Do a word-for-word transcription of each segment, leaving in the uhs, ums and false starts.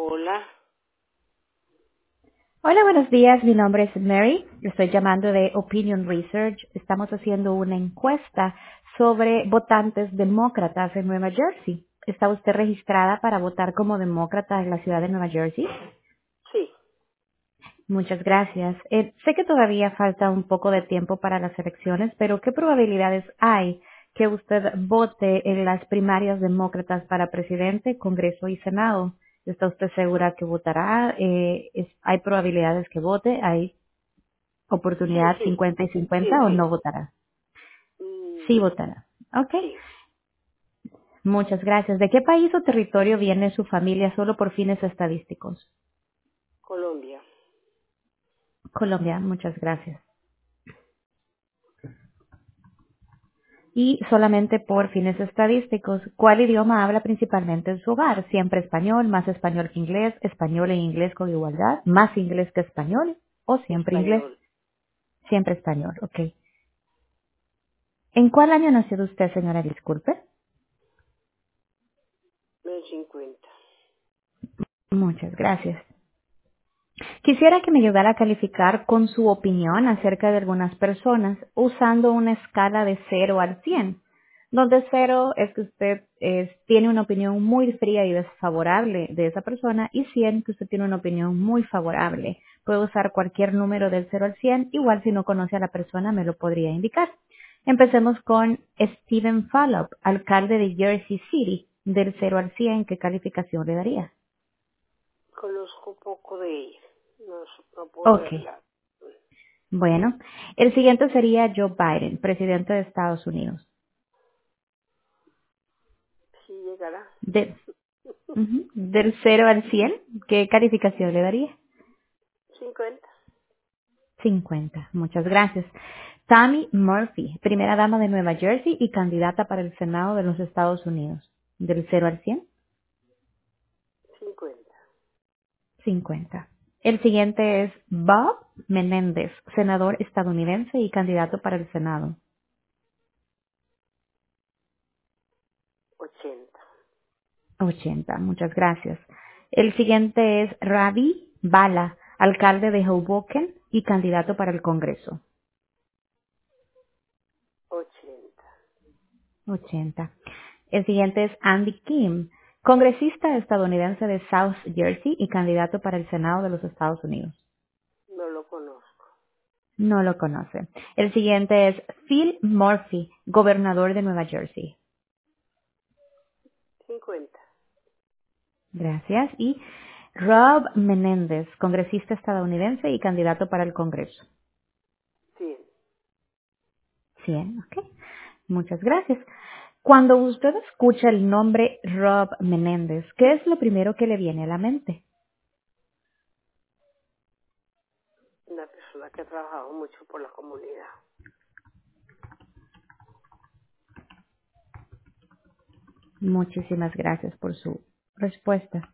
Hola. Hola, buenos días. Mi nombre es Mary. Estoy llamando de Opinion Research. Estamos haciendo una encuesta sobre votantes demócratas en Nueva Jersey. ¿Está usted registrada para votar como demócrata en la ciudad de Nueva Jersey? Sí, Muchas gracias. Eh, sé que todavía falta un poco de tiempo para las elecciones, pero ¿qué probabilidades hay que usted vote en las primarias demócratas para presidente, Congreso y Senado? ¿Está usted segura que votará? Eh, es- ¿Hay probabilidades que vote? ¿Hay sí, oportunidad sí, cincuenta y sí, cincuenta o no sí. votará? Sí Mm, votará. Ok. sí, Muchas gracias. ¿De qué país o territorio viene su familia solo por fines estadísticos? Colombia. Colombia. Muchas gracias. Y solamente por fines estadísticos, ¿cuál idioma habla principalmente en su hogar? ¿Siempre español, más español que inglés, español e inglés con igualdad, más inglés que español o siempre inglés? Español. Siempre español, ok. ¿En cuál año nació usted, señora? Disculpe. Menos cincuenta. Muchas gracias. Quisiera que me ayudara a calificar con su opinión acerca de algunas personas usando una escala de cero al cien, donde cero es que usted eh, tiene una opinión muy fría y desfavorable de esa persona y cien que usted tiene una opinión muy favorable. Puedo usar cualquier número del cero al cien, igual si no conoce a la persona me lo podría indicar. Empecemos con Stephen Fallop, alcalde de Jersey City, del cero al cien, ¿qué calificación le daría? Conozco poco de ella. No, no puedo Ok. hablar. Bueno, el siguiente sería Joe Biden, presidente de Estados Unidos. Sí llegará. De- ujú, del cero al cien, ¿qué calificación le daría? cincuenta. cincuenta. Muchas gracias. Tammy Murphy, primera dama de Nueva Jersey y candidata para el Senado de los Estados Unidos. Del cero al cien, cincuenta. cincuenta. El siguiente es Bob Menéndez, senador estadounidense y candidato para el Senado. ochenta. ochenta, muchas gracias. El siguiente es Ravi Bala, alcalde de Hoboken y candidato para el Congreso. ochenta. ochenta. El siguiente es Andy Kim, congresista estadounidense de South Jersey y candidato para el Senado de los Estados Unidos. No lo conozco. No lo conoce. El siguiente es Phil Murphy, gobernador de Nueva Jersey. cincuenta. Gracias. Y Rob Menéndez, congresista estadounidense y candidato para el Congreso. cien. cien, ok. Muchas gracias. Cuando usted escucha el nombre Rob Menéndez, ¿qué es lo primero que le viene a la mente? Una persona que ha trabajado mucho por la comunidad. Muchísimas gracias por su respuesta.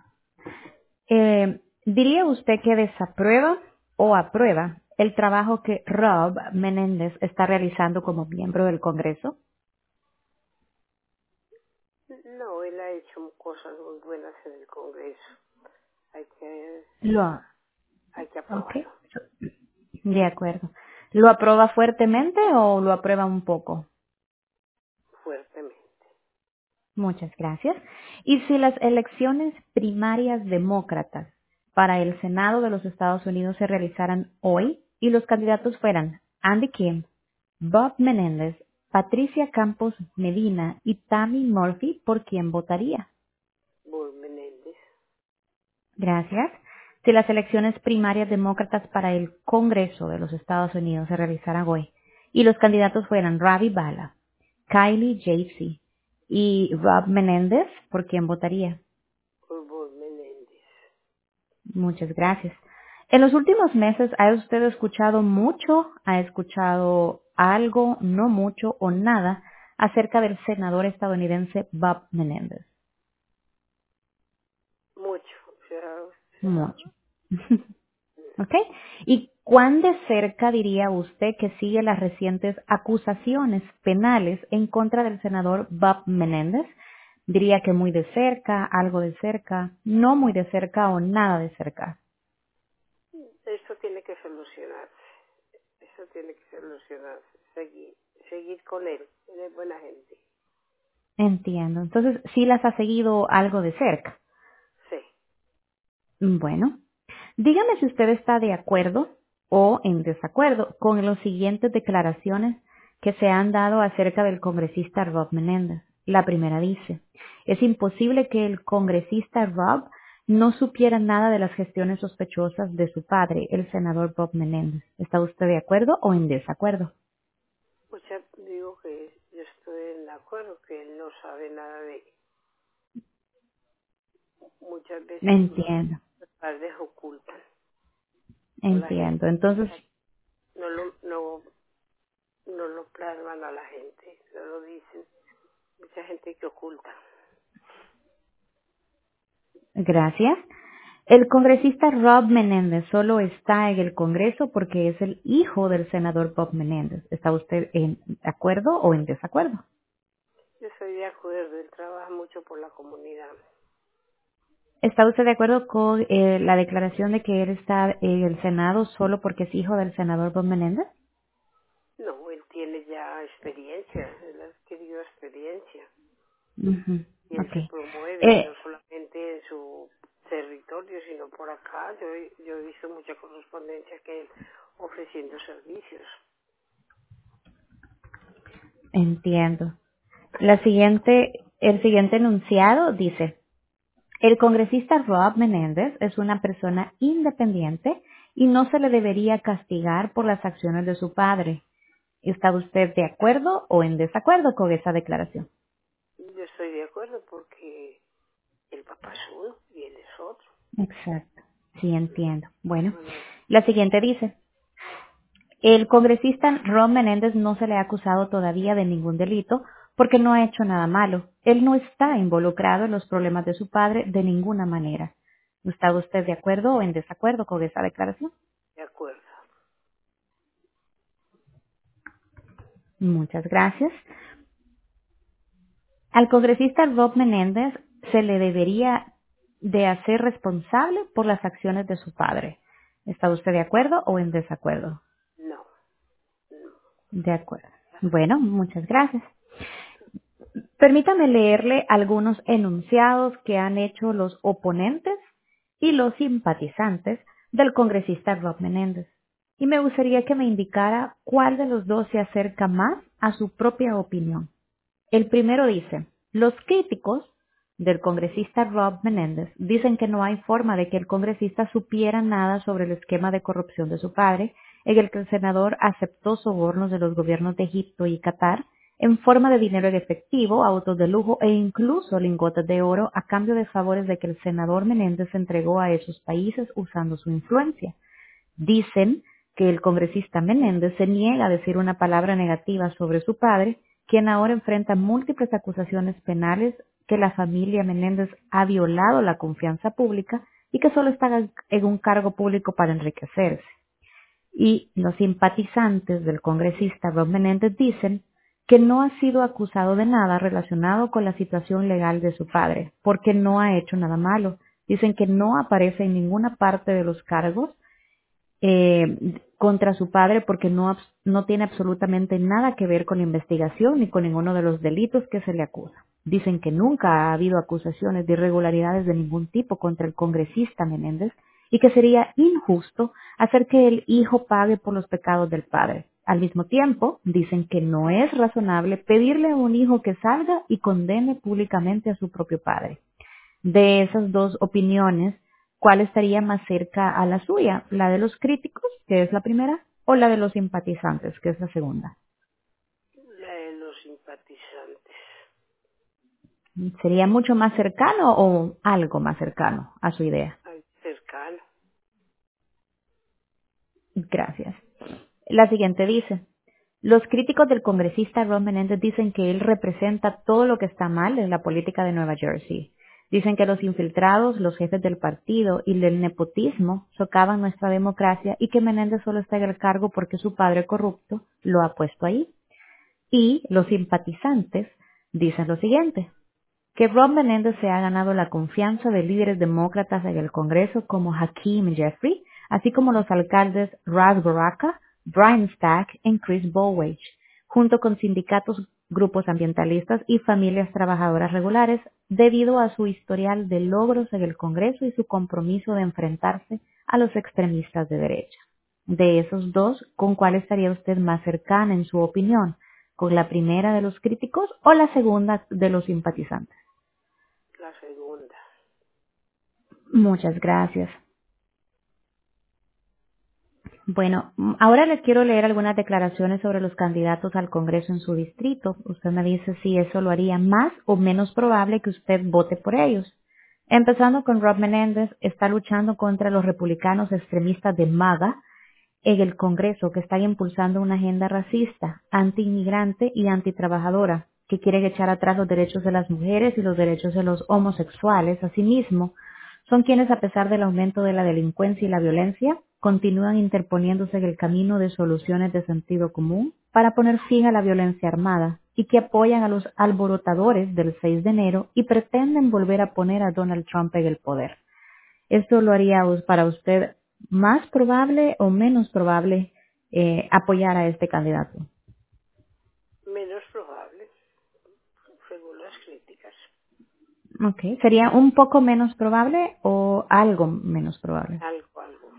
Eh, ¿Diría usted que desaprueba o aprueba el trabajo que Rob Menéndez está realizando como miembro del Congreso? No, él ha hecho cosas muy buenas en el Congreso. Hay que, Lo, hay que ok, aprobarlo de acuerdo. ¿Lo aprueba fuertemente o lo aprueba un poco? fuertemente. Muchas gracias. Y si las elecciones primarias demócratas para el Senado de los Estados Unidos se realizaran hoy y los candidatos fueran Andy Kim, Bob Menéndez, Patricia Campos Medina y Tammy Murphy, ¿por quién votaría? Bol Menéndez. Gracias. Si las elecciones primarias demócratas para el Congreso de los Estados Unidos se realizaran hoy y los candidatos fueran Ravi Bala, Kylie Jaffe y Rob Menéndez, ¿por quién votaría? Por Bol Menéndez. Muchas gracias. En los últimos meses, ¿ha usted escuchado mucho, ha escuchado algo, no mucho o nada acerca del senador estadounidense Bob Menéndez? Mucho. O sea, o sea, Mucho. ¿Ok? ¿Y cuán de cerca diría usted que sigue las recientes acusaciones penales en contra del senador Bob Menéndez? Diría que muy de cerca, algo de cerca, no muy de cerca o nada de cerca. Esto tiene que solucionarse. Eso tiene que solucionarse. Seguir, seguir con él. Él es buena gente. Entiendo. Entonces, sí las ha seguido algo de cerca. Sí. Bueno, dígame si usted está de acuerdo o en desacuerdo con las siguientes declaraciones que se han dado acerca del congresista Rob Menéndez. La primera dice, es imposible que el congresista Rob no supiera nada de las gestiones sospechosas de su padre, el senador Bob Menéndez. ¿Está usted de acuerdo o en desacuerdo? Pues ya digo que yo estoy en acuerdo que él no sabe nada de... Muchas veces Entiendo, los padres ocultan. O la gente entiendo. Entonces, no lo, no, no lo plasman a la gente. No lo dicen. Mucha gente que oculta. gracias. El congresista Rob Menéndez solo está en el Congreso porque es el hijo del senador Bob Menéndez. ¿Está usted en acuerdo o en desacuerdo? Yo estoy de acuerdo. Él trabaja mucho por la comunidad. ¿Está usted de acuerdo con eh, la declaración de que él está en el Senado solo porque es hijo del senador Bob Menéndez? No, él tiene ya experiencia. Él ha adquirido experiencia. Ujú, Y él ok. se promueve, y Eh, no solamente en su territorio, sino por acá. Yo, he- yo he visto mucha correspondencia que él ofreciendo servicios. entiendo. La siguiente, el siguiente enunciado dice, el congresista Rob Menéndez es una persona independiente y no se le debería castigar por las acciones de su padre. ¿Está usted de acuerdo o en desacuerdo con esa declaración? Yo estoy de acuerdo porque el papá es uno y él es otro. Exacto. Sí, entiendo. Bueno, Bueno, la siguiente dice, el congresista Ron Menéndez no se le ha acusado todavía de ningún delito porque no ha hecho nada malo. Él no está involucrado en los problemas de su padre de ninguna manera. ¿Está usted de acuerdo o en desacuerdo con esa declaración? de acuerdo. Muchas gracias. Al congresista Rob Menéndez se le debería de hacer responsable por las acciones de su padre. ¿Está usted de acuerdo o en desacuerdo? No, no. De acuerdo. Bueno, muchas gracias. Permítame leerle algunos enunciados que han hecho los oponentes y los simpatizantes del congresista Rob Menéndez. Y me gustaría que me indicara cuál de los dos se acerca más a su propia opinión. El primero dice, los críticos del congresista Rob Menéndez dicen que no hay forma de que el congresista supiera nada sobre el esquema de corrupción de su padre, en el que el senador aceptó sobornos de los gobiernos de Egipto y Qatar en forma de dinero en efectivo, autos de lujo e incluso lingotes de oro a cambio de favores de que el senador Menéndez entregó a esos países usando su influencia. Dicen que el congresista Menéndez se niega a decir una palabra negativa sobre su padre, quien ahora enfrenta múltiples acusaciones penales, que la familia Menéndez ha violado la confianza pública y que solo está en un cargo público para enriquecerse. Y los simpatizantes del congresista Rob Menéndez dicen que no ha sido acusado de nada relacionado con la situación legal de su padre, porque no ha hecho nada malo. Dicen que no aparece en ninguna parte de los cargos eh, contra su padre porque no, abs- no tiene absolutamente nada que ver con la investigación ni con ninguno de los delitos que se le acusa. Dicen que nunca ha habido acusaciones de irregularidades de ningún tipo contra el congresista Menéndez y que sería injusto hacer que el hijo pague por los pecados del padre. Al mismo tiempo, dicen que no es razonable pedirle a un hijo que salga y condene públicamente a su propio padre. De esas dos opiniones, ¿cuál estaría más cerca a la suya? ¿La de los críticos, que es la primera, o la de los simpatizantes, que es la segunda? La de los simpatizantes. ¿Sería mucho más cercano o algo más cercano a su idea? Ay, cercano. Gracias. La siguiente dice, los críticos del congresista Ron Menéndez dicen que él representa todo lo que está mal en la política de Nueva Jersey. Dicen que los infiltrados, los jefes del partido y el nepotismo socavan nuestra democracia y que Menéndez solo está en el cargo porque su padre corrupto lo ha puesto ahí. Y los simpatizantes dicen lo siguiente, que Rob Menéndez se ha ganado la confianza de líderes demócratas en el Congreso como Hakeem Jeffrey, así como los alcaldes Ras Baraka, Brian Stack y Chris Bowledge, junto con sindicatos, grupos ambientalistas y familias trabajadoras regulares, debido a su historial de logros en el Congreso y su compromiso de enfrentarse a los extremistas de derecha. De esos dos, ¿con cuál estaría usted más cercana en su opinión? ¿Con la primera de los críticos o la segunda de los simpatizantes? La segunda. Muchas gracias. Bueno, ahora le quiero leer algunas declaraciones sobre los candidatos al Congreso en su distrito. Usted me dice si eso lo haría más o menos probable que usted vote por ellos. Empezando con Rob Menéndez, está luchando contra los republicanos extremistas de MAGA en el Congreso, que están impulsando una agenda racista, anti-inmigrante y antitrabajadora, que quieren echar atrás los derechos de las mujeres y los derechos de los homosexuales. Asimismo, son quienes, a pesar del aumento de la delincuencia y la violencia, continúan interponiéndose en el camino de soluciones de sentido común para poner fin a la violencia armada y que apoyan a los alborotadores del seis de enero y pretenden volver a poner a Donald Trump en el poder. ¿Esto lo haría para usted más probable o menos probable eh, apoyar a este candidato? Menos probable, según las críticas. Okay. ¿Sería un poco menos probable o algo menos probable? Algo, algo.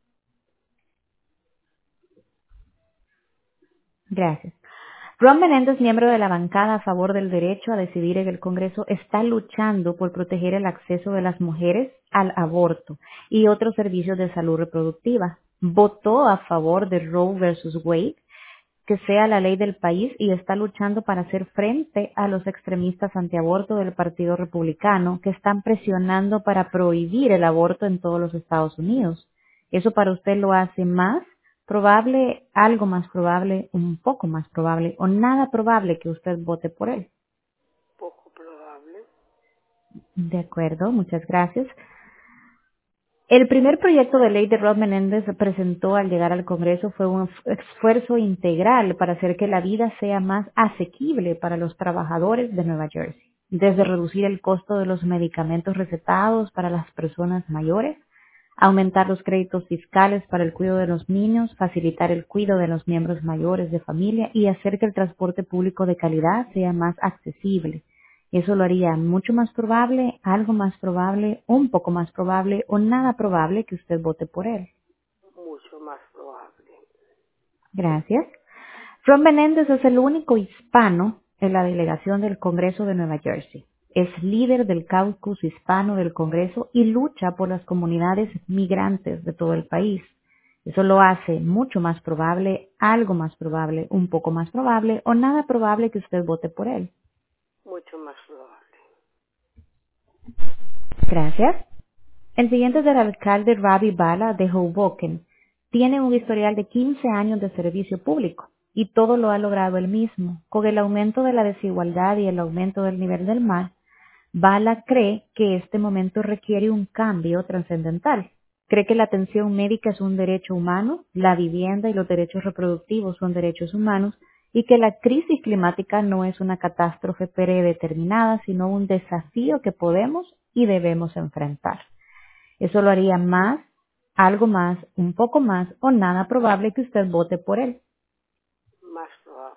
Gracias. Ron Menéndez, miembro de la bancada a favor del derecho a decidir en el Congreso, está luchando por proteger el acceso de las mujeres al aborto y otros servicios de salud reproductiva. Votó a favor de Roe versus Wade, que sea la ley del país, y está luchando para hacer frente a los extremistas antiaborto del Partido Republicano, que están presionando para prohibir el aborto en todos los Estados Unidos. ¿Eso para usted lo hace más probable, algo más probable, un poco más probable o nada probable que usted vote por él? Poco probable. De acuerdo, muchas gracias. El primer proyecto de ley de Rob Menéndez presentó al llegar al Congreso fue un esfuerzo integral para hacer que la vida sea más asequible para los trabajadores de Nueva Jersey, desde reducir el costo de los medicamentos recetados para las personas mayores, aumentar los créditos fiscales para el cuidado de los niños, facilitar el cuidado de los miembros mayores de familia y hacer que el transporte público de calidad sea más accesible. Eso lo haría mucho más probable, algo más probable, un poco más probable o nada probable que usted vote por él. Mucho más probable. Gracias. Ron Menéndez es el único hispano en la delegación del Congreso de Nueva Jersey. Es líder del caucus hispano del Congreso y lucha por las comunidades migrantes de todo el país. Eso lo hace mucho más probable, algo más probable, un poco más probable o nada probable que usted vote por él. Mucho más probable. Gracias. El siguiente es el alcalde Ravi Bala de Hoboken. Tiene un historial de quince años de servicio público y todo lo ha logrado él mismo. Con el aumento de la desigualdad y el aumento del nivel del mar, Bala cree que este momento requiere un cambio trascendental. Cree que la atención médica es un derecho humano, la vivienda y los derechos reproductivos son derechos humanos y que la crisis climática no es una catástrofe predeterminada, sino un desafío que podemos y debemos enfrentar. Eso lo haría más, algo más, un poco más o nada probable que usted vote por él. Más probable.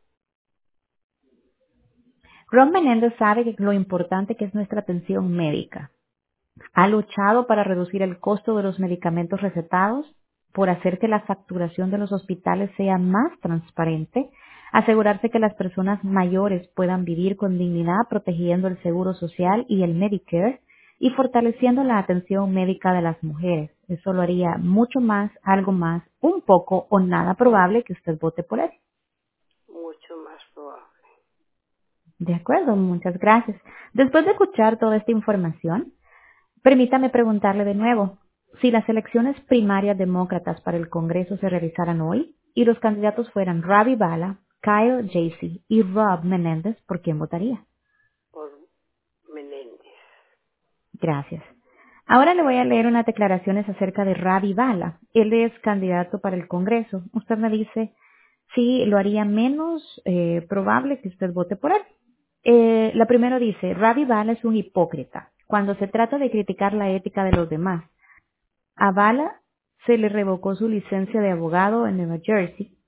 Ron Menéndez sabe que lo importante que es nuestra atención médica. Ha luchado para reducir el costo de los medicamentos recetados, por hacer que la facturación de los hospitales sea más transparente, asegurarse que las personas mayores puedan vivir con dignidad protegiendo el seguro social y el Medicare y fortaleciendo la atención médica de las mujeres. Eso lo haría mucho más, algo más, un poco o nada probable que usted vote por él. Mucho más probable. De acuerdo, muchas gracias. Después de escuchar toda esta información, permítame preguntarle de nuevo, si las elecciones primarias demócratas para el Congreso se realizaran hoy y los candidatos fueran Ravi Bala, Kyle Jasey y Rob Menéndez, ¿por quién votaría? Por Menéndez. Gracias. Ahora le voy a leer unas declaraciones acerca de Ravi Bala. Él es candidato para el Congreso. Usted me dice si lo haría menos eh, probable que usted vote por él. Eh, la primera dice, Ravi Bala es un hipócrita cuando se trata de criticar la ética de los demás. A Bala se le revocó su licencia de abogado en Nueva Jersey,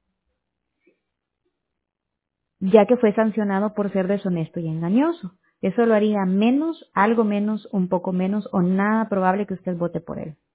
ya que fue sancionado por ser deshonesto y engañoso. Eso lo haría menos, algo menos, un poco menos o nada probable que usted vote por él.